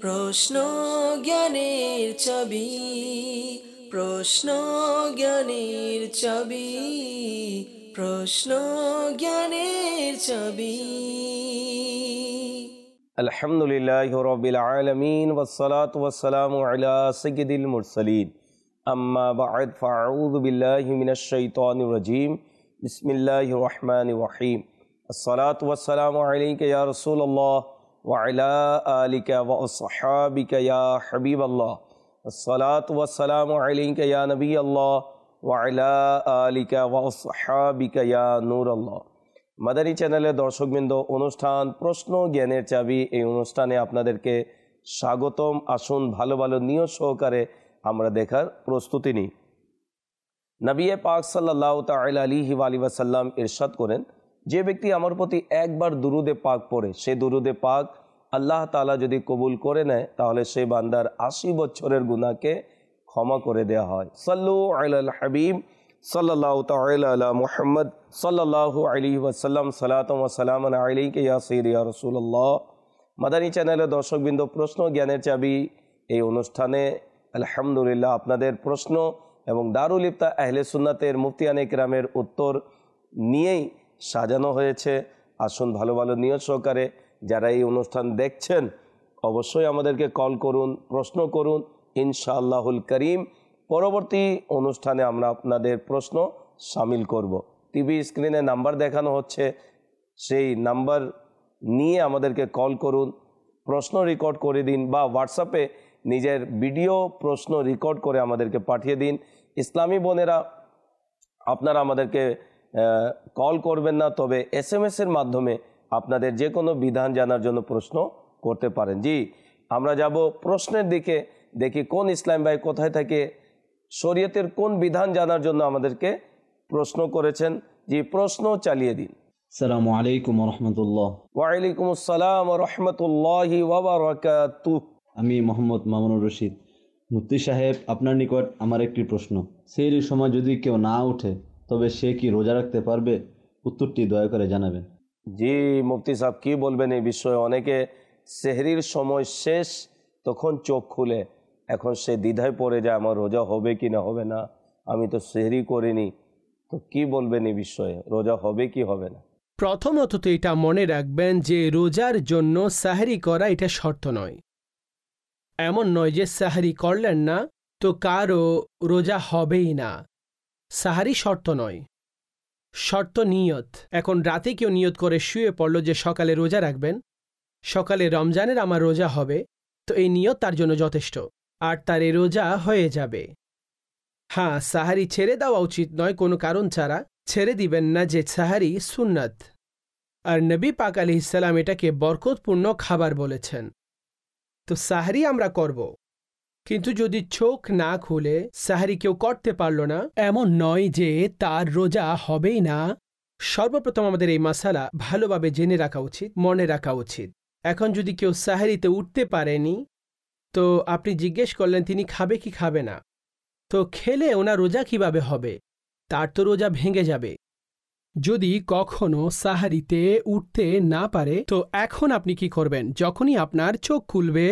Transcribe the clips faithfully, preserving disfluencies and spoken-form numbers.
প্রশ্ন জ্ঞানের চাবি, প্রশ্ন জ্ঞানের চাবি, প্রশ্ন জ্ঞানের চাবি। আলহামদুলিল্লাহি রাব্বিল আলামিন ওয়াসসালাতু ওয়াসসালামু আলা সাইয়্যিদিল মুরসালিন, আম্মা বা'দ, ফাআউযু বিল্লাহি মিনাশ শাইতানির রাজীম। বিসমিল্লাহির রহমানির রহিম। আসসালাতু ওয়াসসালামু আলাইকা ইয়া রাসূলুল্লাহ ওয়া আলা আলিকা ওয়া আসহাবিকা ইয়া হাবিবাল্লাহ। আসসালাতু ওয়াসসালামু আলাইকা ইয়া নবিয়াল্লাহ ওয়া আলা আলিকা ওয়া আসহাবিকা ইয়া নূরাল্লাহ। মাদানী চ্যানেলের দর্শকবৃন্দ, অনুষ্ঠান প্রশ্ন জ্ঞানের চাবি, এই অনুষ্ঠানে আপনাদেরকে স্বাগতম। আসুন ভালো ভালো নিয়ত সহকারে আমরা দেখার প্রস্তুতি নিই। নবী পাক সাল্লাল্লাহু তাআলা আলাইহি ওয়া আলিহি ওয়াসাল্লাম ইরশাদ করেন, যে ব্যক্তি আমার প্রতি একবার দুরুদে পাক পড়ে, সে দুরুদে পাক আল্লাহ তাআলা যদি কবুল করে নেয়, তাহলে সেই বান্দার আশি বছরের গুনাহকে ক্ষমা করে দেওয়া হয়। সাল্লু আলাল হাবিব সাল্লাল্লাহু তাআলা আলা মুহাম্মদ সাল্লাল্লাহু আলাইহি ওয়াসাল্লাম, সালাতাম ওয়া সালামান আলাইকা ইয়া সাইয়্যিদি ইয়া রাসূলুল্লাহ। মাদানী চ্যানেলের দর্শকবৃন্দ, প্রশ্ন জ্ঞানের চাবি, এই অনুষ্ঠানে আলহামদুলিল্লাহ আপনাদের প্রশ্ন এবং দারুল ইফতা আহলে সুন্নাতের মুফতিয়ানে কিরামের উত্তর নিয়েই সাজানো হয়েছে। আসুন ভালো ভালো নিয়ত সহকারে যারা এই অনুষ্ঠান দেখছেন, অবশ্যই আমাদেরকে কল করুন, প্রশ্ন করুন, ইনশাআল্লাহুল করিম পরবর্তী অনুষ্ঠানে আমরা আপনাদের প্রশ্ন শামিল করব। টিভি স্ক্রিনে নাম্বার দেখানো হচ্ছে, সেই নাম্বার নিয়ে আমাদেরকে কল করুন, প্রশ্ন রেকর্ড করে দিন, বা হোয়াটসঅ্যাপে নিজের ভিডিও প্রশ্ন রেকর্ড করে আমাদেরকে পাঠিয়ে দিন। ইসলামী বোনেরা, আপনারা আমাদেরকে কল করবেন না, তবে এস এম এসের মাধ্যমে আপনাদের যে কোনো বিধান জানার জন্য প্রশ্ন করতে পারেন। জি, আমরা যাব প্রশ্নের দিকে। দেখি কোন ইসলাম ভাই কোথায় থেকে শরীয়তের কোন বিধান জানার জন্য আমাদেরকে প্রশ্ন করেছেন। জি, প্রশ্ন চালিয়ে দিন। আসসালামু আলাইকুম ওয়া রাহমাতুল্লাহ। ওয়া আলাইকুম আসসালাম ওয়া রাহমাতুল্লাহি ওয়া বারাকাতুহু। আমি মোহাম্মদ মামুনুর রশিদ। মুফতি সাহেব, আপনার নিকট আমার একটি প্রশ্ন। সেহরির সময় যদি কেউ না ওঠে, তবে সে কি রোজা রাখতে পারবে? উত্তরটি দয়া করে জানাবেন। জি মুফতি সাহেব, কি বলবেন এই বিষয়ে? অনেকে সেহরির সময় শেষ, তখন চোখ খুলে, এখন সে দ্বিধায় পড়ে যায়, আমার রোজা হবে কি না হবে না, আমি তো সেহরি করিনি। তো কি বলবেন এই বিষয়ে, রোজা হবে কি হবে না? প্রথমত তো এটা মনে রাখবেন যে রোজার জন্য সাহরি করা এটা শর্ত নয়। এমন নয় যে সাহরি করলেন না তো কারও রোজা হবেই না। সাহারি শর্ত নয়, শর্ত নিয়ত। এখন রাতে কেউ নিয়ত করে শুয়ে পড়ল যে সকালে রোজা রাখবেন, সকালে রমজানের আমার রোজা হবে, তো এই নিয়ত তার জন্য যথেষ্ট, আর তার এই রোজা হয়ে যাবে। হ্যাঁ, সাহারি ছেড়ে দেওয়া উচিত নয় কোনো কারণ ছাড়া। ছেড়ে দিবেন না, যে সাহারি সুন্নাত, আর নবী পাক আলাইহিস সালাম এটাকে বরকতপূর্ণ খাবার বলেছেন। তো সাহারি আমরা করব, কিন্তু যদি চোখ না খুলে সাহারি কেউ করতে পারল না, এমন নয় যে তার রোজা হবেই না। সর্বপ্রথম আমাদের এই মাসালা ভালোভাবে জেনে রাখা উচিত, মনে রাখা উচিত। এখন যদি কেউ সাহারিতে উঠতে পারেনি, তো আপনি জিজ্ঞেস করলেন তিনি খাবে কি খাবে না, তো খেলে ওনার রোজা কিভাবে হবে? তার তো রোজা ভেঙে যাবে। যদি কখনো সাহারিতে উঠতে না পারে, তো এখন আপনি কি করবেন? যখনই আপনার চোখ খুলবে,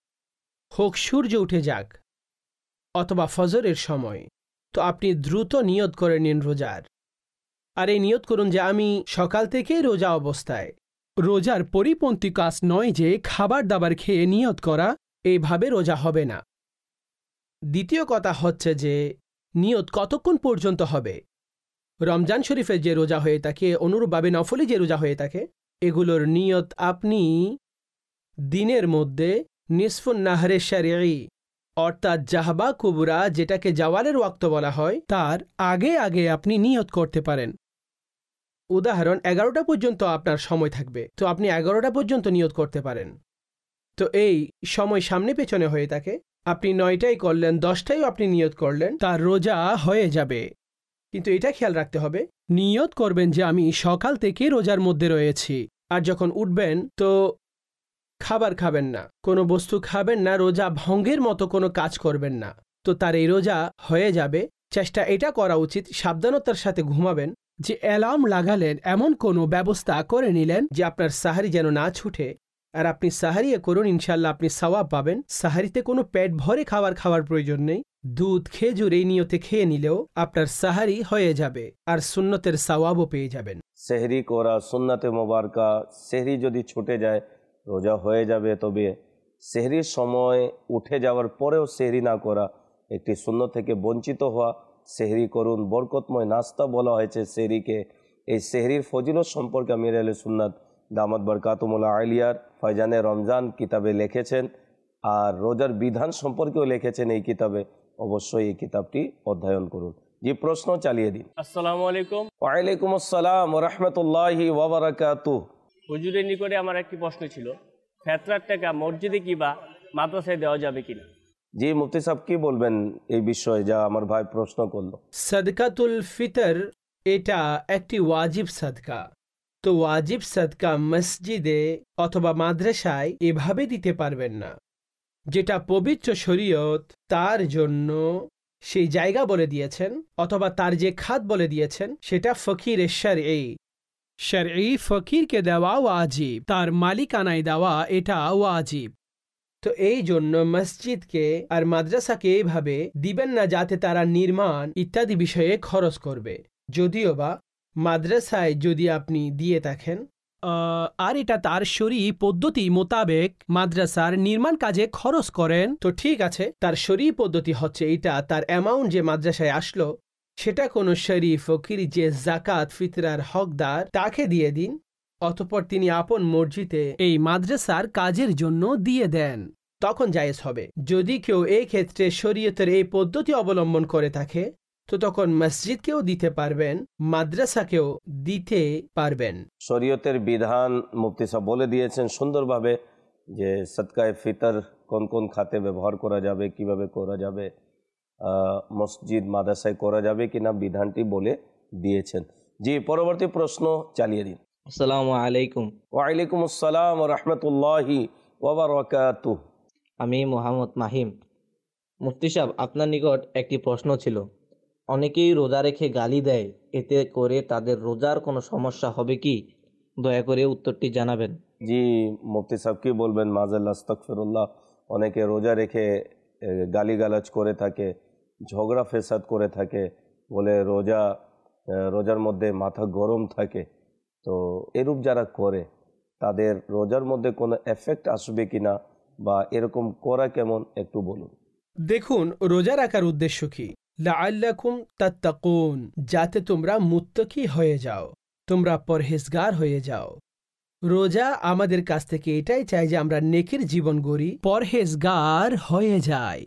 হোক সূর্য উঠে যাক অথবা ফজরের সময়, তো আপনি দ্রুত নিয়ত করে নিন রোজার। আর এই নিয়ত করুন যে আমি সকাল থেকে রোজা অবস্থায়। রোজার পরিপন্থী কাজ নয় যে খাবার দাবার খেয়ে নিয়ত করা, এইভাবে রোজা হবে না। দ্বিতীয় কথা হচ্ছে যে নিয়ত কতক্ষণ পর্যন্ত হবে। রমজান শরীফের যে রোজা হয়ে থাকে, অনুরূপভাবে নফলি যে রোজা হয়ে থাকে, এগুলোর নিয়ত আপনি দিনের মধ্যে নিসফুন নাহরে শরঈ, অর্থাৎ জাহবা কুবরা, যেটাকে জাওয়ালের ওয়াক্ত বলা হয়, তার আগে আগে আপনি নিয়ত করতে পারেন। উদাহরণ, এগারোটা পর্যন্ত আপনার সময় থাকবে, তো আপনি এগারোটা পর্যন্ত নিয়ত করতে পারেন। তো এই সময় সামনে পেছনে হয়ে থাকে, আপনি নয়টাই করলেন, দশটাই আপনি নিয়ত করলেন, তার রোজা হয়ে যাবে। কিন্তু এটা খেয়াল রাখতে হবে, নিয়ত করবেন যে আমি সকাল থেকে রোজার মধ্যে রয়েছি, আর যখন উঠবেন তো খাবার খাবেন না, কোনো বস্তু খাবেন না, রোজা ভঙ্গের মতো কোনো কাজ করবেন না, তো তার এই রোজা হয়ে যাবে। চেষ্টা এটা করা উচিত, সাবধানতার সাথে ঘুমাবেন, যে অ্যালার্ম লাগালেন, এমন কোনো ব্যবস্থা করে নিলেন যে আপনার সাহারি যেন না ছুটে, আর আপনি সাহারিয়ে করুন, ইনশাল্লাহ আপনি সওয়াব পাবেন। সাহারিতে কোনো পেট ভরে খাবার খাওয়ার প্রয়োজন নেই। দুধ খেজুর এই নিয়তে খেয়ে নিলেও আপনার সাহারি হয়ে যাবে আর সুন্নতের সওয়াবও পেয়ে যাবেন। সেহরি করা সুন্নাতে মোবারকা, সেহরি যদি ছুটে যায় রোজা হয়ে যাবে, তবে সেহরির সময় উঠে যাওয়ার পরেও সেহরি না করা একটি সুন্নত থেকে বঞ্চিত হওয়া। সেহরি করুন, বরকতময় নাস্তা বলা হয়েছে সেহরিকে। এই সেহরির ফজিলত সম্পর্কে আমির আহলে সুন্নাত দামাত বরকাতুমুল্লাহ আলিয়ার ফয়জানে রমজান কিতাবে লিখেছেন, আর রোজার বিধান সম্পর্কেও লিখেছেন এই কিতাবে। অবশ্যই এই কিতাবটি অধ্যয়ন করুন। জি, প্রশ্ন চালিয়ে দিন। আসসালামু আলাইকুম। ওয়ালাইকুম আসসালাম ওয়া রাহমাতুল্লাহি ওয়া বারাকাতুহু। হুজুরের নিকটে আমার একটি প্রশ্ন ছিল, ফেতরার টাকা মসজিদে কিবা মাদ্রাসায় দেওয়া যাবে কিনা? জি, মুফতি সাহেব কি বলবেন এই বিষয়ে যা আমার ভাই প্রশ্ন করলো? সাদকাতুল ফিতর এটা একটি ওয়াজিব সাদকা। তো ওয়াজিব সাদকা মসজিদে অথবা মাদ্রাসায় এভাবে দিতে পারবেন না। যেটা পবিত্র শরীয়ত তার জন্য সেই জায়গা বলে দিয়েছেন অথবা তার যে খাত বলে দিয়েছেন সেটা ফকিরের শারঈ। শারঈ ফকিরকে দেওয়া ওয়াজিব, তার মালিকানায় দেওয়া এটা ওয়াজিব। তো এই জন্য মসজিদকে আর মাদ্রাসাকে এইভাবে দিবেন না যাতে তারা নির্মাণ ইত্যাদি বিষয়ে খরচ করবে। যদিও বা মাদ্রাসায় যদি আপনি দিয়ে থাকেন আর এটা তার শরঈ পদ্ধতি মোতাবেক মাদ্রাসার নির্মাণ কাজে খরচ করেন, তো ঠিক আছে, তার শরঈ পদ্ধতি হচ্ছে এটা, তার অ্যামাউন্ট যে মাদ্রাসায় আসলো সেটা কোনো শরীফ ফকির যে জাকাত ফিতরার হকদার তাকে দিয়ে দিন, অতঃপর তিনি আপন মসজিদে এই মাদ্রাসার কাজের জন্য দিয়ে দেন, তখন জায়েজ হবে। যদি কেউ এই ক্ষেত্রে শরীয়তের এই পদ্ধতি অবলম্বন করে থাকে তো তখন মসজিদকেও দিতে পারবেন, মাদ্রাসাকেও দিতে পারবেন। শরীয়তের বিধান মুফতি সাহেব বলে দিয়েছেন সুন্দরভাবে যে সদকায়ে ফিতর কোন কোন খাতে ব্যবহার করা যাবে, কিভাবে করা যাবে, মসজিদ মাদ্রাসায় করা যাবে কিনা বিধানটি বলে দিয়েছেন। জি, পরবর্তী প্রশ্ন চালিয়ে দিন। আসসালামু আলাইকুম। ওয়ালাইকুম আসসালাম ওয়া রাহমাতুল্লাহি ওয়া বারাকাতুহু। আমি মোহাম্মদ মাহিম। মুফতি সাহেব, আপনার নিকট একটি প্রশ্ন ছিল। অনেকেই রোজা রেখে গালি দেয়, এতে করে তাদের রোজার কোনো সমস্যা হবে কি? দয়া করে উত্তরটি জানাবেন। জি, মুফতি সাহেব কি বলবেন? মাযাল্লাহ, আস্তাগফিরুল্লাহ। অনেকে রোজা রেখে গালিগালাজ করে থাকে, ঝগড়া ফেসাদ করে থাকে, বলে রোজা রোজার মধ্যে মাথা গরম থাকে। তো এরূপ যারা করে তাদের রোজার মধ্যে কোনো এফেক্ট আসবে কিনা বা এরকম করা কেমন একটু বলুন। দেখুন, রোজা রাখার উদ্দেশ্য কি? লাআল্লাকুম তাত্তাকুন, যাতে তোমরা মুত্তাকি হয়ে যাও, তোমরা পরহেজগার হয়ে যাও। রোজা আমাদের কাছ থেকে এটাই চাই যে আমরা নেকির জীবন গড়ি, পরহেজগার হয়ে যাই।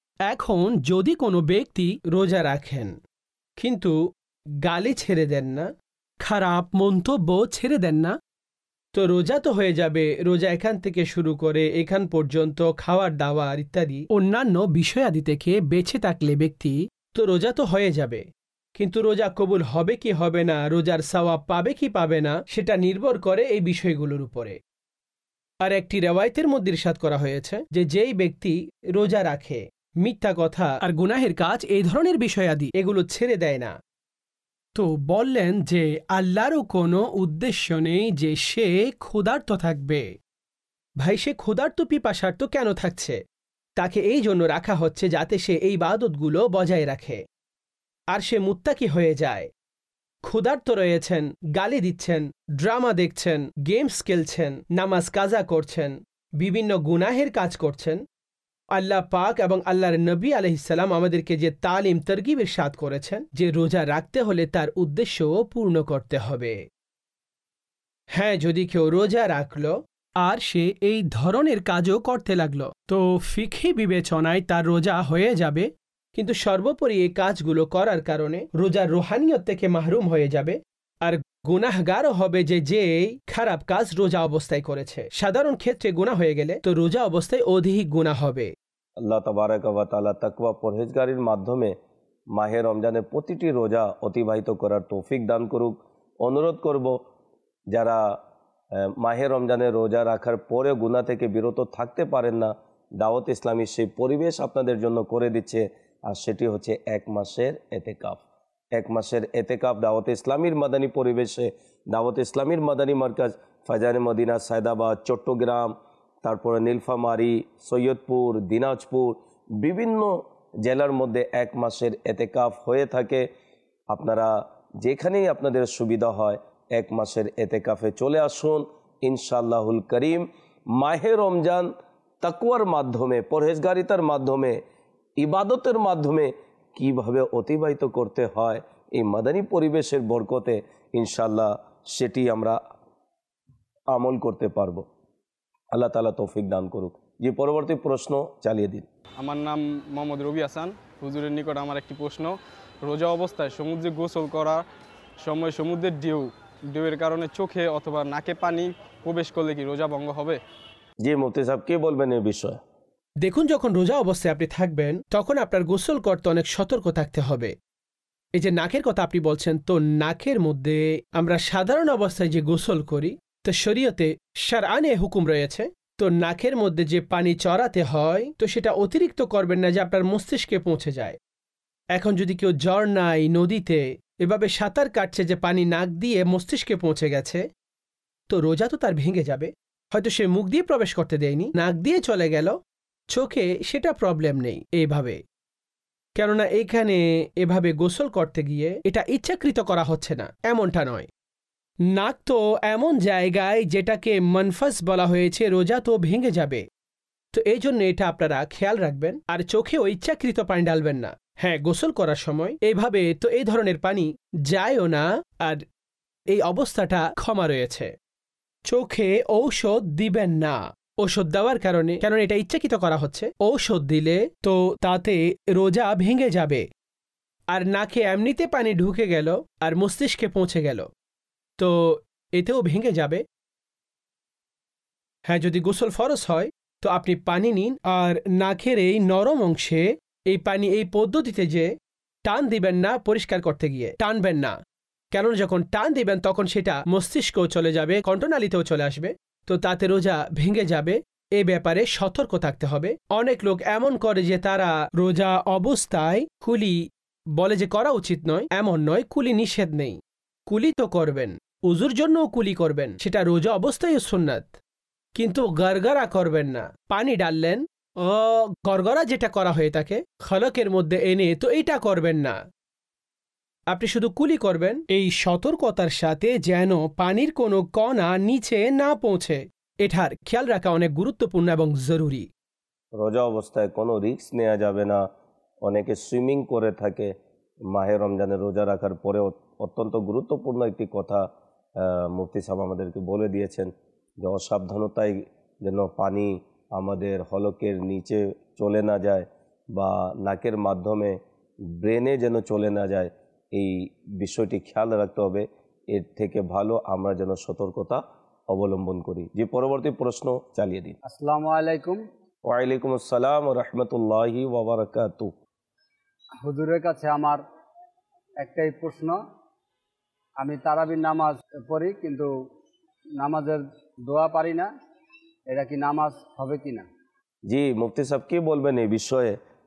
এখন যদি কোনো ব্যক্তি রোজা রাখেন কিন্তু গালি ছেড়ে দেন না, খারাপ মন্তব্য ছেড়ে দেন না, তো রোজা তো হয়ে যাবে। রোজা এখান থেকে শুরু করে এখান পর্যন্ত খাওয়ার দাওয়ার ইত্যাদি অন্যান্য বিষয়াদি থেকে বেঁচে থাকলে ব্যক্তি তো রোজা তো হয়ে যাবে, কিন্তু রোজা কবুল হবে কি হবে না, রোজার সওয়াব পাবে কি পাবে না, সেটা নির্ভর করে এই বিষয়গুলোর উপরে। আর একটি রেওয়ায়েতের মধ্যে ইরশাদ করা হয়েছে যে যেই ব্যক্তি রোজা রাখে, মিথ্যা কথা আর গুনাহের কাজ এই ধরনের বিষয়াদি এগুলো ছেড়ে দেয় না, তো বললেন যে আল্লাহরও কোনো উদ্দেশ্য নেই যে সে ক্ষুধার্ত থাকবে। ভাই, সে ক্ষুধার্ত পিপাসার্ত কেন থাকছে? তাকে এই জন্য রাখা হচ্ছে যাতে সে এই ইবাদতগুলো বজায় রাখে আর সে মুত্তাকি হয়ে যায়। ক্ষুধার্ত রয়েছেন, গালি দিচ্ছেন, ড্রামা দেখছেন, গেমস খেলছেন, নামাজ কাজা করছেন, বিভিন্ন গুনাহের কাজ করছেন। আল্লাহ পাক এবং আল্লাহর নবী আলাইহিসসালাম আমাদেরকে যে তালিম তরগিব ইরশাদ করেছেন যে রোজা রাখতে হলে তার উদ্দেশ্যও পূর্ণ করতে হবে। হ্যাঁ, যদি কেউ রোজা রাখল আর সে এই ধরনের কাজও করতে লাগলো তো ফিকহি বিবেচনায় তার রোজা হয়ে যাবে, কিন্তু সর্বোপরি এই কাজগুলো করার কারণে রোজার রুহানিয়ত থেকে মাহরুম হয়ে যাবে আর গুনাহগারও হবে যে যে খারাপ কাজ রোজা অবস্থায় করেছে। সাধারণ ক্ষেত্রে গুনাহ হয়ে গেলে তো রোজা অবস্থায় অধিক গুনাহ হবে। আল্লাহ তাবারাক ওয়া তাআলা তাকওয়া পরহেজগারির মাধ্যমে মাহে রমজানের প্রতিটি রোজা অতিবাহিত করার তৌফিক দান করুক। অনুরোধ করব যারা মাহে রমজানের রোজা রাখার পরে গুনাহ থেকে বিরত থাকতে পারেন না, দাওয়াত ইসলামী সেই পরিবেশ আপনাদের জন্য করে দিচ্ছে, আর সেটি হচ্ছে এক মাসের এতেকাফ। এক মাসের এতেকাফ দাওয়াত ইসলামীর মাদানী পরিবেশে, দাওয়াত ইসলামীর মাদানী মার্কাজ, ফায়জানে মদিনা, সায়দাবাদ, চট্টগ্রাম, তারপরে নীলফামারী, সৈয়দপুর, দিনাজপুর বিভিন্ন জেলার মধ্যে এক মাসের এতেকাফ হয়ে থাকে। আপনারা যেখানেই আপনাদের সুবিধা হয় এক মাসের এতেকাফে চলে আসুন ইনশাআল্লাহুল করিম। মাহে রমজান তাকওয়ার মাধ্যমে, পরহেজগারিতার মাধ্যমে, ইবাদতের মাধ্যমে কিভাবে অতিবাহিত করতে হয় এই মাদানী পরিবেশের বরকতে ইনশাআল্লাহ সেটি আমরা আমল করতে পারবো। আল্লাহ তাআলা তৌফিক দান করুক। যে পরবর্তী প্রশ্ন চালিয়ে দিন। আমার নাম মোহাম্মদ রবি হাসান। হুজুরের নিকট আমার একটি প্রশ্ন, রোজা অবস্থায় সমুদ্রে গোসল করার সময় সমুদ্রের ঢেউ ঢেউয়ের কারণে চোখে অথবা নাকে পানি প্রবেশ করলে কি রোজা ভঙ্গ হবে? জি মুফতি সাহেব কে বলবেন এই বিষয়ে? দেখুন, যখন রোজা অবস্থায় আপনি থাকবেন তখন আপনার গোসল করতে অনেক সতর্ক থাকতে হবে। এই যে নাকের কথা আপনি বলছেন, তো নাকের মধ্যে আমরা সাধারণ অবস্থায় যে গোসল করি, তো শরীয়তে শারআনে হুকুম রয়েছে, তো নাকের মধ্যে যে পানি চড়াতে হয় তো সেটা অতিরিক্ত করবেন না যে আপনার মস্তিষ্কে পৌঁছে যায়। এখন যদি কেউ ঝর্ণায়, নদীতে এভাবে সাঁতার কাটছে যে পানি নাক দিয়ে মস্তিষ্কে পৌঁছে গেছে, তো রোজা তো তার ভেঙে যাবে। হয়তো সে মুখ দিয়ে প্রবেশ করতে দেয়নি, নাক দিয়ে চলে গেল চোখে, সেটা প্রবলেম নেই এইভাবে, কেননা এখানে এভাবে গোসল করতে গিয়ে এটা ইচ্ছাকৃত করা হচ্ছে না, এমনটা নয়। নাক তো এমন জায়গায় যেটাকে মনফাস বলা হয়েছে, রোজা তো ভেঙে যাবে, তো এই জন্য এটা আপনারা খেয়াল রাখবেন। আর চোখেও ইচ্ছাকৃত পানি ডালবেন না। হ্যাঁ, গোসল করার সময় এইভাবে তো এই ধরনের পানি যায়ও না, আর এই অবস্থাটা ক্ষমা রয়েছে। চোখে ঔষধ দিবেন না ঔষধ দেওয়ার কারণে, কারণ এটা ইচ্ছাকৃত করা হচ্ছে। ঔষধ দিলে তো তাতে রোজা ভেঙে যাবে। আর নাকে এমনিতে পানি ঢুকে গেল আর মস্তিষ্কে পৌঁছে গেল, তো এতেও ভেঙে যাবে। হ্যাঁ, যদি গোসল ফরজ হয় তো আপনি পানি নিন, আর নাকের এই নরম অংশে এই পানি এই পদ্ধতিতে যে টান দিবেন না, পরিষ্কার করতে গিয়ে টানবেন না, কারণ যখন টান দিবেন তখন সেটা মস্তিষ্কও চলে যাবে, কণ্ঠনালীতেও চলে আসবে, তো তাতে রোজা ভেঙে যাবে। এ ব্যাপারে সতর্ক থাকতে হবে। অনেক লোক এমন করে যে তারা রোজা অবস্থায় কুলি বলে যে করা উচিত নয়, এমন নয়, কুলি নিষেধ নেই, কুলি তো করবেন, উজুর জন্যও কুলি করবেন, সেটা রোজা অবস্থায় সুন্নাত, কিন্তু গড়গড়া করবেন না। পানি ডাললেন, ও গড়গড়া যেটা করা হয়ে থাকে খলকের মধ্যে এনে, তো এইটা করবেন না। আপনি শুধু কুলি করবেন এই সতর্কতার সাথে যেন পানির কোনো কণা নিচে না পৌঁছে। এটার খেয়াল রাখা অনেক গুরুত্বপূর্ণ এবং জরুরি। রোজা অবস্থায় কোনো রিস্ক নেওয়া যাবে না। অনেকে সুইমিং করে থাকে মাহে রমজানে রোজা রাখার পরে। অত্যন্ত গুরুত্বপূর্ণ একটি কথা মুফতি সাহেব আমাদেরকে বলে দিয়েছেন যে অসাবধানতায় যেন পানি আমাদের হলকের নিচে চলে না যায় বা নাকের মাধ্যমে ব্রেনে যেন চলে না যায়, এই বিষয়টি খেয়াল রাখতে হবে। এর থেকে ভালো আমরা যেন সতর্কতা অবলম্বন করি। যে পরবর্তী প্রশ্ন চালিয়ে দিন। আসসালামু আলাইকুম। ওয়ালাইকুম আসসালাম ওয়া রাহমাতুল্লাহি ওয়া বারাকাতুহু। হুজুরের কাছে আমার একটাই প্রশ্ন, আমি তারাবির নামাজ পড়ি কিন্তু নামাজের দোয়া পারি না, এটা কি নামাজ হবে কি না? জি মুফতি সাহেব কি বলবেন এই বিষয়ে?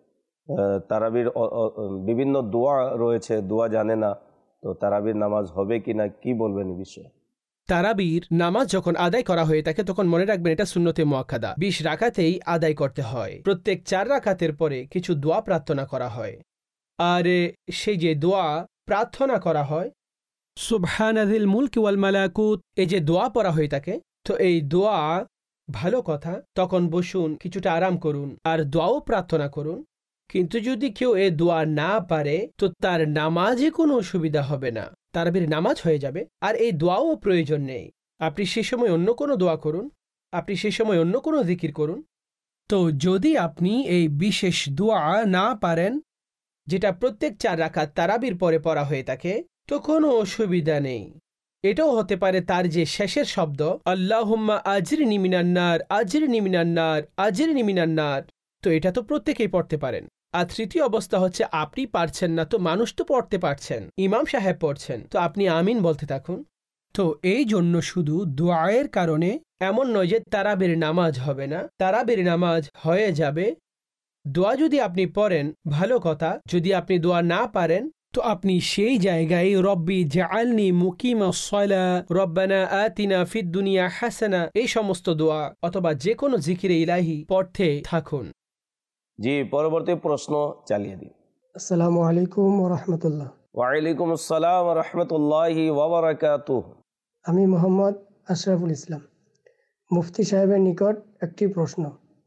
তারাবির বিভিন্ন দোয়া রয়েছে, দোয়া জানে না, তো তারাবির নামাজ হবে কি না, কি বলবেন এই বিষয়ে? তারাবির নামাজ যখন আদায় করা হয়ে থাকে তখন মনে রাখবেন এটা সুন্নতে মুআক্কাদা, বিশ রাকাতেই আদায় করতে হয়। প্রত্যেক চার রাকাতের পরে কিছু দোয়া প্রার্থনা করা হয়, আর সেই যে দোয়া প্রার্থনা করা হয় সুবহানাযিল মুলকি ওয়াল মালাকুত, এই যে দোয়া পড়া হয়ে থাকে, তো এই দোয়া ভালো কথা, তখন বসুন, কিছুটা আরাম করুন আর দোয়াও প্রার্থনা করুন। কিন্তু যদি কেউ এ দোয়া না পারে তো তার নামাজে কোনো অসুবিধা হবে না, তারাবির নামাজ হয়ে যাবে, আর এই দোয়াও প্রয়োজন নেই। আপনি সে সময় অন্য কোনো দোয়া করুন, আপনি সে সময় অন্য কোনো জিকির করুন। তো যদি আপনি এই বিশেষ দোয়া না পারেন, যেটা প্রত্যেক চার রাকাত তারাবির পরে পড়া হয়ে থাকে, তো কোনো অসুবিধা নেই। এটাও হতে পারে তার যে শেষের শব্দ আল্লাহুম্মা আজরিনি মিনান নার, আজরিনি মিনান নার, আজরিনি মিনান নার, তো এটা তো প্রত্যেকেই পড়তে পারেন। আর তৃতীয় অবস্থা হচ্ছে আপনি পারছেন না, তো মানুষ তো পড়তে পারছেন, ইমাম সাহেব পড়ছেন, তো আপনি আমিন বলতে থাকুন। তো এই জন্য শুধু দোয়ায়ের কারণে এমন নয় যে তারাবির নামাজ হবে না, তারাবির নামাজ হয়ে যাবে। দোয়া যদি আপনি পড়েন ভালো কথা, যদি আপনি দোয়া না পারেন তো আপনি সেই জায়গায় রব্বি জাআলনি মুকিমাস সালা রব্বানা আতিনা ফিদ দুনিয়া হাসানা এই সমস্ত দোয়া অথবা যে কোনো জিকিরে ইলাহি পড়তে থাকুন। জি, পরবর্তী প্রশ্ন চালিয়ে দিন। আসসালামু আলাইকুম ওয়া রাহমাতুল্লাহ। ওয়ালাইকুম আসসালাম ওয়া রাহমাতুল্লাহি ওয়া বারাকাতুহু। আমি মোহাম্মদ আশরাফুল ইসলাম। মুফতি সাহেবের নিকট একটি প্রশ্ন,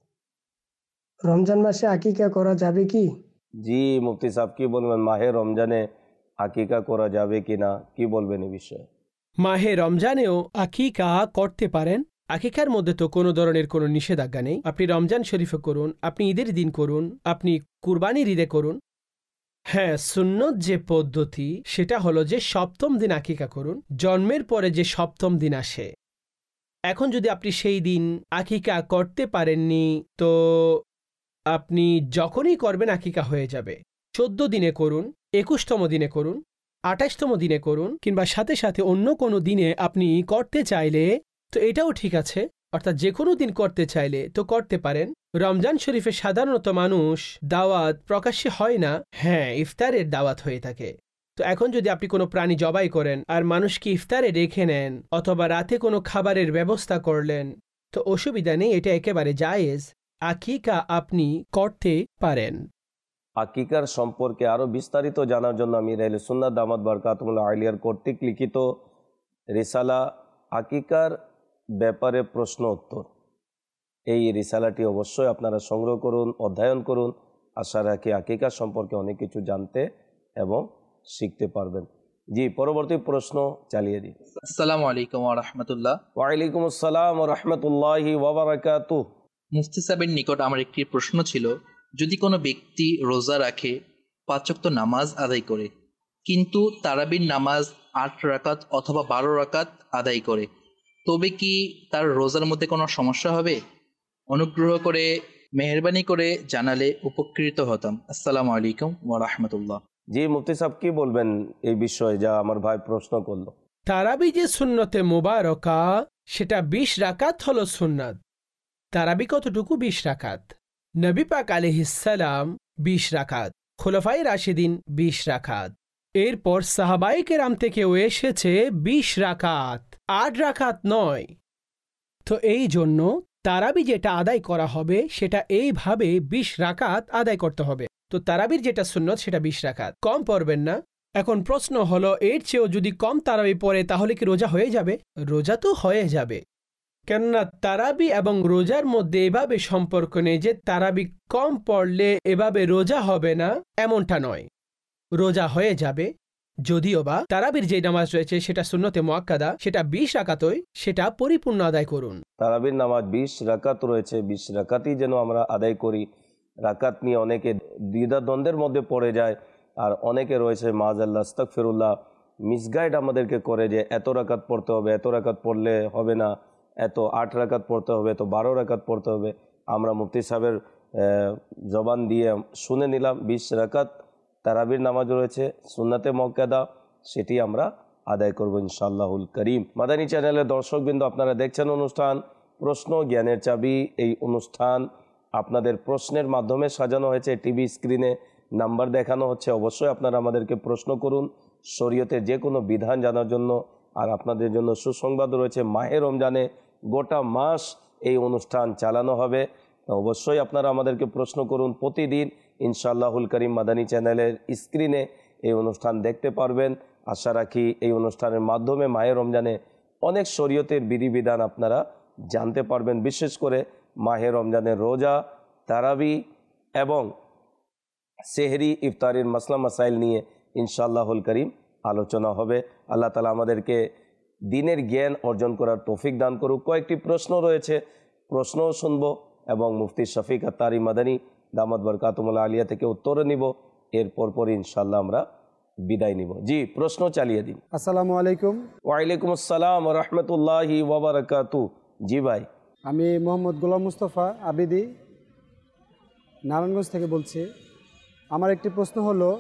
রমজান মাসে আকিকা করা যাবে কি? জি মুফতি সাহেব কি বলবেন, মাহে রমজানে আকিকা করা যাবে কিনা, কি বলবেন এই বিষয়ে? মাহে রমজানেও আকিকা করতে পারেন। আকিকার মধ্যে তো কোনো ধরনের কোনো নিষেধাজ্ঞা নেই। আপনি রমজান শরীফে করুন, আপনি ঈদের দিন করুন, আপনি কুরবানির ঈদে করুন। হ্যাঁ, সুন্নত যে পদ্ধতি সেটা হলো যে সপ্তম দিন আকিকা করুন, জন্মের পরে যে সপ্তম দিন আসে। এখন যদি আপনি সেই দিন আকিকা করতে পারেননি তো আপনি যখনই করবেন আকিকা হয়ে যাবে। চোদ্দ দিনে করুন, একুশতম দিনে করুন, আঠাশতম দিনে করুন, কিংবা সাথে সাথে অন্য কোনো দিনে আপনি করতে চাইলে তো এটাও ঠিক আছে। অর্থাৎ যে কোনো দিন করতে চাইলে তো করতে পারেন। রমজান শরীফে সাধারণত মানুষ দাওয়াত প্রকাশ্যে হয় না, হ্যাঁ ইফতারের দাওয়াত হয়ে থাকে। তো এখন যদি আপনি কোনো প্রাণী জবাই করেন আর মানুষকে ইফতারে রেখে নেন অথবা রাতে কোনো খাবারের ব্যবস্থা করলেন তো অসুবিধা নেই, এটা একেবারে জায়েজ। আকিকা আপনি করতে পারেন। আকিকার সম্পর্কে আরও বিস্তারিত জানার জন্য আমি আহলে সুন্নাত দামাত বারকাতুহুল্লাহ আলিয়ার কর্তৃক লিখিত রিসালা আকিকার ব্যাপারে প্রশ্ন উত্তর, এই রিসালাটি অবশ্যই আপনারা সংগ্রহ করুন, অধ্যয়ন করুন। আশা রাখি আকিকা সম্পর্কে অনেক কিছু জানতে এবং শিখতে পারবেন। জি, পরবর্তী প্রশ্ন চালিয়ে দিন। আসসালামু আলাইকুম ওয়া রাহমাতুল্লাহ। ওয়ালাইকুম আসসালাম ওয়া রাহমাতুল্লাহি ওয়া বারাকাতুহু। মুফতি সাহেবের নিকট আমার একটি প্রশ্ন ছিল, যদি কোনো ব্যক্তি রোজা রাখে, পাঁচ ওয়াক্ত নামাজ আদায় করে, কিন্তু তারাবির নামাজ আট রাকাত অথবা বারো রাকাত আদায় করে, তবে কি তার রোজার মধ্যে কোনো সমস্যা হবে? অনুগ্রহ করে মেহেরবানি করে জানালে উপকৃত হতাম। আসসালামু আলাইকুম ওয়া রাহমাতুল্লাহ। জি মুফতি সাহেব কি বলবেন এই বিষয়ে যা আমার ভাই প্রশ্ন করলো? তারাবি যে সুন্নতে মুবারকা সেটা বিশ রাকাত হলো সুন্নাত। তারাবি কতটুকু? বিশ রাকাত। নবী পাক আলাইহিস সালাম বিশ রাকাত, খুলাফায়ে রাশিদিন বিশ রাকাত, এরপর সাহাবায়ে কেরাম থেকেও এসেছে বিশ রাকাত, আট রাকাত নয়। তো এই জন্য তারাবি যেটা আদায় করা হবে সেটা এইভাবে বিশ রাকাত আদায় করতে হবে। তো তারাবির যেটা সুন্নত সেটা বিশ রাকাত, কম পড়বেন না। এখন প্রশ্ন হলো, এর চেয়েও যদি কম তারাবি পড়ে তাহলে কি রোজা হয়ে যাবে? রোজা তো হয়ে যাবে, কেননা তারাবি এবং রোজার মধ্যে এভাবে সম্পর্ক নেই যে তারাবি কম পড়লে এভাবে রোজা হবে না, এমনটা নয়। রোজা হয়ে যাবে, যদিও বা তারাবির যে নামাজ রয়েছে সেটা সুন্নতে মুআক্কাদা, সেটা বিশ রাকাতই, সেটা পরিপূর্ণ আদায় করুন। তারাবির নামাজ বিশ রাকাত রয়েছে, বিশ রাকাতই যেন আমরা আদায় করি। রাকাত নিয়ে অনেকে দ্বিধাদ্বন্দ্বের মধ্যে পড়ে যায়, আর অনেকে রয়েছে মাআযাল্লাহ আস্তাগফিরুল্লাহ মিসগাইড আমাদেরকে করে যে এত রাকাত পড়তে হবে, এত রাকাত পড়লে হবে না, এত আট রাকাত পড়তে হবে, তো বারো রাকাত পড়তে হবে। আমরা মুফতি সাহেবের জবান দিয়ে শুনে নিলাম, বিশ রাকাত তারাবির নামাজ রয়েছে সুন্নাতে মুআক্কাদা, সেটি আমরা আদায় করব ইনশাআল্লাহুল করিম। মাদানী চ্যানেলের দর্শকবৃন্দ, আপনারা দেখছেন অনুষ্ঠান প্রশ্ন জ্ঞানের চাবি। এই অনুষ্ঠান আপনাদের প্রশ্নের মাধ্যমে সাজানো হয়েছে। টিভি স্ক্রিনে নাম্বার দেখানো হচ্ছে, অবশ্যই আপনারা আমাদেরকে প্রশ্ন করুন শরীয়তের যে কোনো বিধান জানার জন্য। আর আপনাদের জন্য সুসংবাদ রয়েছে, মাহে রমজানে গোটা মাস এই অনুষ্ঠান চালানো হবে। অবশ্যই আপনারা আমাদেরকে প্রশ্ন করুন প্রতিদিন ইনশাআল্লাহুল করিম। মাদানী চ্যানেলের স্ক্রিনে এই অনুষ্ঠান দেখতে পারবেন। আশা রাখি এই অনুষ্ঠানের মাধ্যমে মাহে রমজানে অনেক শরীয়তের বিধিবিধান আপনারা জানতে পারবেন। বিশেষ করে মাহে রমজানের রোজা, তারাবি এবং সেহরি ইফতারের মাসলা মাসাইল নিয়ে ইনশাআল্লাহুল করিম আলোচনা হবে। আল্লাহ তাআলা আমাদেরকে দিনের জ্ঞান অর্জন করার তৌফিক দান করুক। কয়েকটি প্রশ্ন রয়েছে, প্রশ্নও শুনব এবং মুফতি শফিক আত্তারি মাদানী দামাত বরকাতুহুল্লাহ আলিয়া থেকে উত্তর নিব। এরপর পর ইনশাআল্লাহ আমরা বিদায় নিব। জি, প্রশ্ন চালিয়ে দিন। আসসালামু আলাইকুম। ওয়ালাইকুম আসসালাম ওয়া রাহমাতুল্লাহি ওয়া বারাকাতুহু। জি ভাই, আমি মোহাম্মদ গোলাম মুস্তফা আবিদি নারায়ণগঞ্জ থেকে বলছি। আমার একটি প্রশ্ন হলো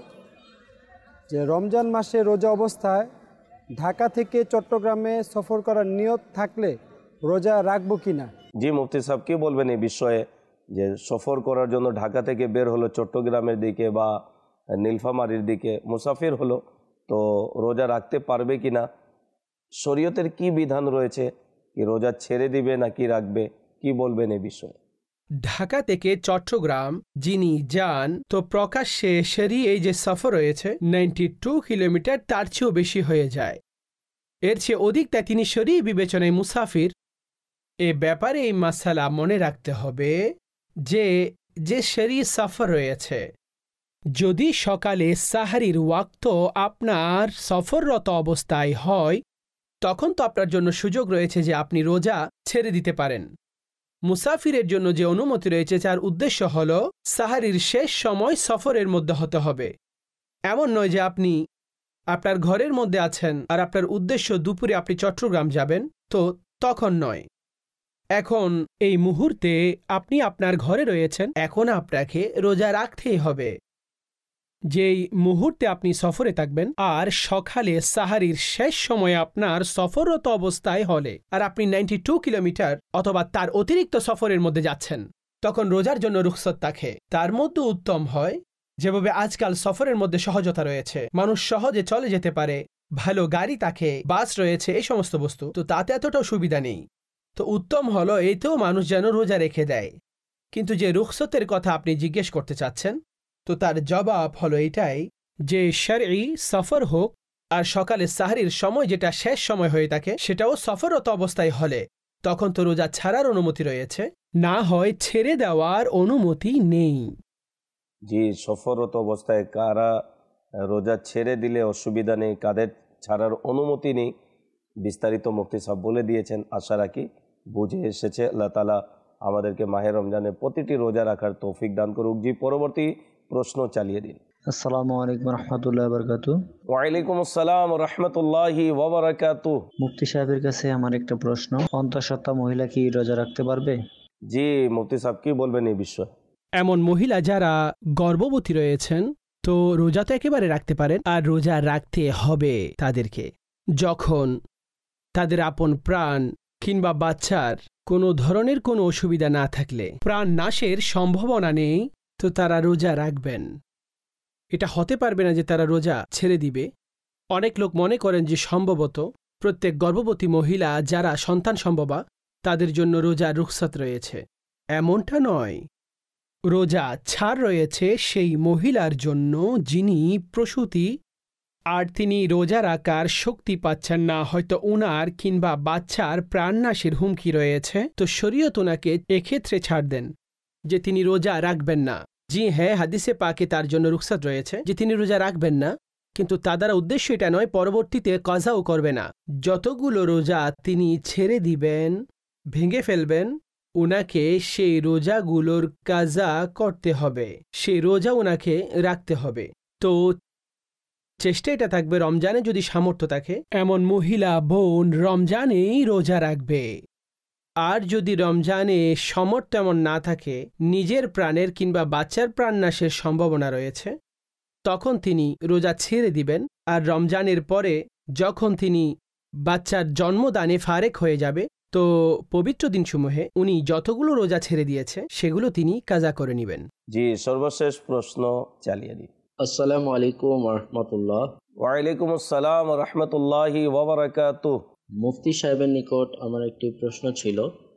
যে রমজান মাসে রোজা অবস্থায় ঢাকা থেকে চট্টগ্রামে সফর করার নিয়ত থাকলে রোজা রাখবো কি না? জি মুফতি সাহেব কি বলবেন এই বিষয়ে, যে সফর করার জন্য ঢাকা থেকে বের হলো চট্টগ্রামের দিকে বা নীলফামারীর দিকে মুসাফির হলো, তো রোজা রাখতে পারবে কি না, শরীয়তের কি বিধান রয়েছে, কি রোজা ছেড়ে দিবে নাকি রাখবে, কি বলবেন এ বিষয়ে? ঢাকা থেকে চট্টগ্রাম যিনি যান, তো প্রকাশ্যে সেরি এই যে সফর রয়েছে নাইনটি টু কিলোমিটার, তার চেয়েও বেশি হয়ে যায়, এর চেয়ে অধিক, তাই তিনি শরী বিবেচনায় মুসাফির। এ ব্যাপারে এই মাসালা মনে রাখতে হবে যে যে শরী সফর রয়েছে, যদি সকালে সাহারির ওয়াক্ত আপনার সফররত অবস্থায় হয়, তখন তো আপনার জন্য সুযোগ রয়েছে যে আপনি রোজা ছেড়ে দিতে পারেন। মুসাফিরের জন্য যে অনুমতি রয়েছে যার উদ্দেশ্য হল সাহারির শেষ সময় সফরের মধ্যে হতে হবে। এমন নয় যে আপনি আপনার ঘরের মধ্যে আছেন আর আপনার উদ্দেশ্য দুপুরে আপনি চট্টগ্রাম যাবেন, তো তখন নয়। এখন এই মুহূর্তে আপনি আপনার ঘরে রয়েছেন, এখন আপনাকে রোজা রাখতেই হবে। যেই মুহূর্তে আপনি সফরে থাকবেন আর সকালে সাহারির শেষ সময়ে আপনার সফররত অবস্থায় হলে আর আপনি নাইনটি টু কিলোমিটার অথবা তার অতিরিক্ত সফরের মধ্যে যাচ্ছেন, তখন রোজার জন্য রুখসত থাকে। তার মধ্যে উত্তম হয় যেভাবে আজকাল সফরের মধ্যে সহজতা রয়েছে, মানুষ সহজে চলে যেতে পারে, ভালো গাড়ি থাকে, বাস রয়েছে, এই সমস্ত বস্তু, তো তাতে এতটাও সুবিধা নেই। তো উত্তম হলো এইতেও মানুষ যেন রোজা রেখে দেয়। কিন্তু যে রুখসতের কথা আপনি জিজ্ঞেস করতে চাচ্ছেন, তো তার জবাব হলো এটাই যে শরঈ সফর হোক আর সকালে সাহরির সময় যেটা শেষ সময় হয়ে থাকে সেটাও সফররত অবস্থায় হলে তখন তো রোজা ছাড়ার অনুমতি রয়েছে, না হয় ছেড়ে দেওয়ার অনুমতি নেই। জি, সফররত অবস্থায় কারা রোজা ছেড়ে দিলে অসুবিধা নেই, কাদের ছাড়ার অনুমতি নেই, বিস্তারিত মুফতি সাহেব বলে দিয়েছেন। আশা রাখি বুঝে এসেছে। আল্লাহ তাআলা আমাদেরকে মাহে রমজানের প্রতিটি রোজা রাখার তৌফিক দান করুক। জি, পরবর্তী প্রশ্ন চালিয়ে দিন। আসসালামু আলাইকুম রহমতুল্লাহ বারকাতু। ওয়ালাইকুম আসসালাম রহমতুল্লাহি ওয়া বারাকাতু। মুফতি সাহেবের কাছে আমার একটা প্রশ্ন, অন্তঃসত্ত্বা মহিলা কি রোজা রাখতে পারবে? জি, মুফতি সাহেব কি বলবেন এই বিষয়ে? এমন মহিলা যারা গর্ভবতী রয়েছেন তো রোজা তো একেবারে রাখতে পারেন, আর রোজা রাখতে হবে তাদেরকে যখন তাদের আপন প্রাণ কিংবা বাচ্চার কোনো ধরনের কোনো অসুবিধা না থাকলে, প্রাণ নাশের সম্ভাবনা নেই, তো তারা রোজা রাখবেন। এটা হতে পারবে না যে তারা রোজা ছেড়ে দিবে। অনেক লোক মনে করেন যে সম্ভবত প্রত্যেক গর্ভবতী মহিলা যারা সন্তান সম্ভবা তাদের জন্য রোজা রুখসত রয়েছে, এমনটা নয়। রোজা ছাড় রয়েছে সেই মহিলার জন্য যিনি প্রসূতি আর তিনি রোজা রাখার শক্তি পাচ্ছেন না, হয়তো উনার কিংবা বাচ্চার প্রাণনাশের হুমকি রয়েছে, তো শরীয়ত উনাকে এক্ষেত্রে ছাড় দেন যে তিনি রোজা রাখবেন না। জি হ্যাঁ, হাদিসে পাকে তার জন্য রুখসত রয়েছে যে তিনি রোজা রাখবেন না, কিন্তু তা দ্বারা উদ্দেশ্য এটা নয় পরবর্তীতে কাজাও করবে না। যতগুলো রোজা তিনি ছেড়ে দিবেন, ভেঙে ফেলবেন, উনাকে সেই রোজাগুলোর কাজা করতে হবে, সেই রোজা উনাকে রাখতে হবে। তো চেষ্টা এটা থাকবে রমজানে যদি সামর্থ্য থাকে এমন মহিলা বোন রমজানেই রোজা রাখবে। আর যদি রমজানে সামর্থ্য এমন না থাকে, নিজের প্রাণের কিংবা বাচ্চার প্রাণনাশের সম্ভাবনা রয়েছে, তখন তিনি রোজা ছেড়ে দিবেন। আর রমজানের পরে যখন তিনি বাচ্চার জন্মদানে ফারেক হয়ে যাবে, তো পবিত্র দিনসমূহে উনি যতগুলো রোজা ছেড়ে দিয়েছে সেগুলো তিনি কাজা করে নেবেন। জি, সর্বশেষ প্রশ্ন চালিয়ে দিন। আসসালামু আলাইকুম রহমতুল্লাহ। ওয়ালাইকুম আসসালাম রহমতুল্লাহি ওয়া বারাকাতুহু। মুফতি সাহেবের নিকট আমার একটি প্রশ্ন ছিল,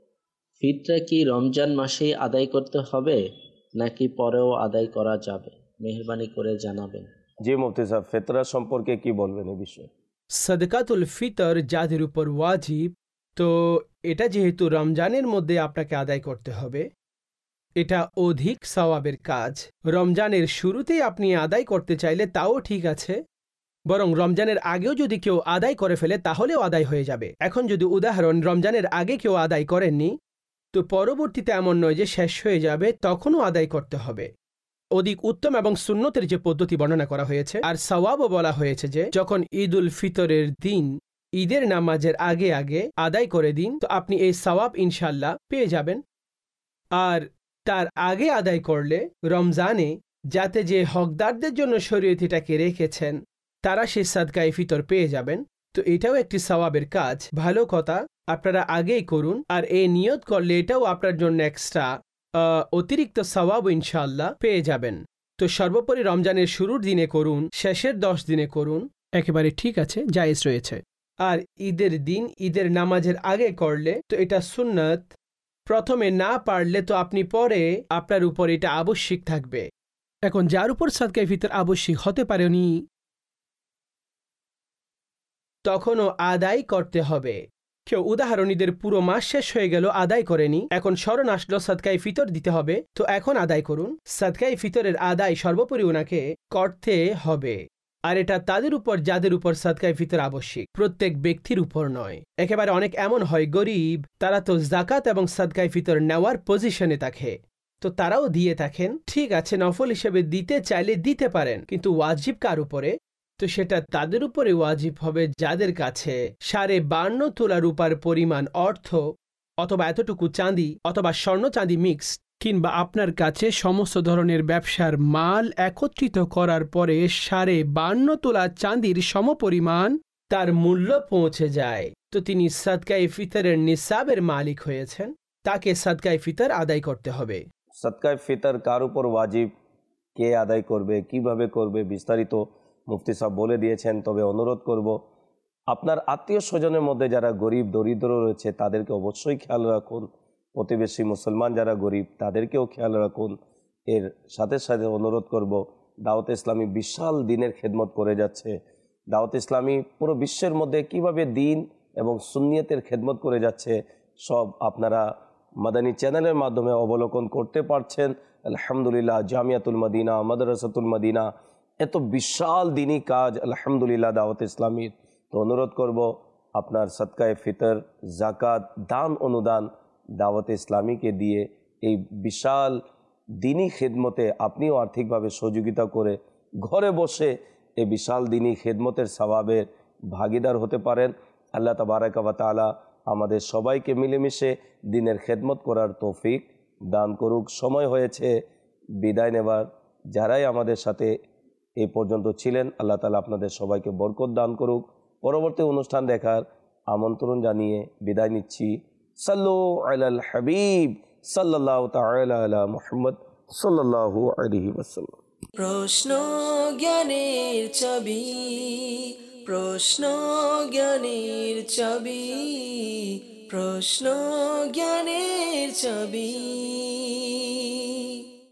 ফিতরা কি রমজান মাসেই আদায় করতে হবে নাকি পরেও আদায় করা যাবে? মেহেরবানি করে জানাবেন। জি মুফতি সাহেব, ফিতরা সম্পর্কে কি বলবেন এই বিষয়ে? সাদকাতুল ফিতর যাদের উপর ওয়াজিব, তো এটা যেহেতু রমজানের মধ্যে আপনাকে আদায় করতে হবে, এটা অধিক সওয়াবের কাজ। রমজানের শুরুতেই আপনি আদায় করতে চাইলে তাও ঠিক আছে, বরং রমজানের আগেও যদি কেউ আদায় করে ফেলে তাহলেও আদায় হয়ে যাবে। এখন যদি উদাহরণ রমজানের আগে কেউ আদায় করেননি, তো পরবর্তীতে এমন নয় যে শেষ হয়ে যাবে, তখনও আদায় করতে হবে। অধিক উত্তম এবং সুন্নতের যে পদ্ধতি বর্ণনা করা হয়েছে আর সওয়াবও বলা হয়েছে যে যখন ঈদ উল ফিতরের দিন ঈদের নামাজের আগে আগে আদায় করে দিন, তো আপনি এই সওয়াব ইনশাল্লাহ পেয়ে যাবেন। আর তার আগে আদায় করলে রমজানে যাতে যে হকদারদের জন্য শরীয়ত এটাকে রেখেছেন তারা সেই সাদকায়ে ফিতর পেয়ে যাবেন, তো এটাও একটি সওয়াবের কাজ। ভালো কথা, আপনারা আগেই করুন। আর এই নিয়ত করলে এটাও আপনার জন্য এক্সট্রা অতিরিক্ত সওয়াব ইনশাআল্লাহ পেয়ে যাবেন। তো তো সর্বোপরি রমজানের শুরুর দিনে করুন, শেষের দশ দিনে করুন, একেবারে ঠিক আছে, জায়েজ রয়েছে। আর ঈদের দিন ঈদের নামাজের আগে করলে তো এটা সুন্নত। প্রথমে না পারলে তো আপনি পরে আপনার উপর এটা আবশ্যিক থাকবে। এখন যার উপর সাদকায়ে ফিতর আবশ্যিক হতে পারেনি তখনও আদায় করতে হবে। কেউ উদাহরণ ঈদের পুরো মাস শেষ হয়ে গেল, আদায় করেনি, এখন স্মরণ আসলো সাদকায়ে ফিতর দিতে হবে, তো এখন আদায় করুন। সাদকায়ে ফিতরের আদায় সর্বোপরি ওনাকে করতে হবে। আর এটা তাদের উপর যাদের উপর সাদকায়ে ফিতর আবশ্যিক, প্রত্যেক ব্যক্তির উপর নয়। একেবারে অনেক এমন হয় গরিব, তারা তো জাকাত এবং সাদকায়ে ফিতর নেওয়ার পজিশনে থাকে, তো তারাও দিয়ে থাকেন, ঠিক আছে, নফল হিসেবে দিতে চাইলে দিতে পারেন, কিন্তু ওয়াজিব কার উপরে? তো সেটা তাদের উপরে ওয়াজিব হবে যাদের কাছে সাড়ে বান্ন তোলা রূপার পরিমাণ অর্থ অথবা এতটুকু চাঁদি অথবা স্বর্ণ চাঁদি মিক্সড, কিংবা আপনার কাছে সমস্ত ধরনের ব্যবসার মাল একত্রিত করার পরে সাড়ে বান্ন তোলা চাঁদির সমপরিমাণ তার মূল্য পৌঁছে যায়, তো তিনি সাদকায়ে ফিতরের নিসাবের মালিক হয়েছেন, তাকে সাদকায়ে ফিতর আদায় করতে হবে। সাদকায়ে ফিতর কার উপর ওয়াজিব, কে আদায় করবে, কিভাবে করবে, বিস্তারিত মুফতি সাহেব বলে দিয়েছেন। তবে অনুরোধ করব, আপনার আত্মীয় স্বজনের মধ্যে যারা গরিব দরিদ্র রয়েছে তাদেরকে অবশ্যই খেয়াল রাখুন। প্রতিবেশী মুসলমান যারা গরিব তাদেরকেও খেয়াল রাখুন। এর সাথে সাথে অনুরোধ করব, দাওয়াত ইসলামী বিশাল দিনের খেদমত করে যাচ্ছে। দাওয়াত ইসলামী পুরো বিশ্বের মধ্যে কিভাবে দিন এবং সুন্নিয়তের খেদমত করে যাচ্ছে সব আপনারা মাদানী চ্যানেলের মাধ্যমে অবলোকন করতে পারছেন। আলহামদুলিল্লাহ, জামিয়াতুল মদিনা, মাদ্রাসাতুল মদিনা, এত বিশাল দিনই কাজ আলহামদুলিল্লাহ দাওয়াত ইসলামীর। তো অনুরোধ করব, আপনার সাদকায়ে ফিতর, জাকাত, দান অনুদান দাওয়াত ইসলামীকে দিয়ে এই বিশাল দিনই খেদমতে আপনিও আর্থিকভাবে সহযোগিতা করে ঘরে বসে এই বিশাল দিনই খেদমতের সওয়াবের ভাগিদার হতে পারেন। আল্লাহ তাবারাকা ওয়া তাআলা আমাদের সবাইকে মিলেমিশে দিনের খেদমত করার তৌফিক দান করুক। সময় হয়েছে বিদায় নেবার। যারাই আমাদের সাথে এই পর্যন্ত ছিলেন, আল্লাহ তাআলা আপনাদের সবাইকে বরকত দান করুক। পরবর্তী অনুষ্ঠান দেখার আমন্ত্রণ জানিয়ে বিদায় নিচ্ছি। সাল্লু আলাল হাবিব সাল্লাল্লাহু তাআলা আলা মুহাম্মদ সাল্লাল্লাহু আলাইহি ওয়াসাল্লাম। প্রশ্ন জ্ঞানের চাবি, প্রশ্ন জ্ঞানের চাবি, প্রশ্ন জ্ঞানের চাবি।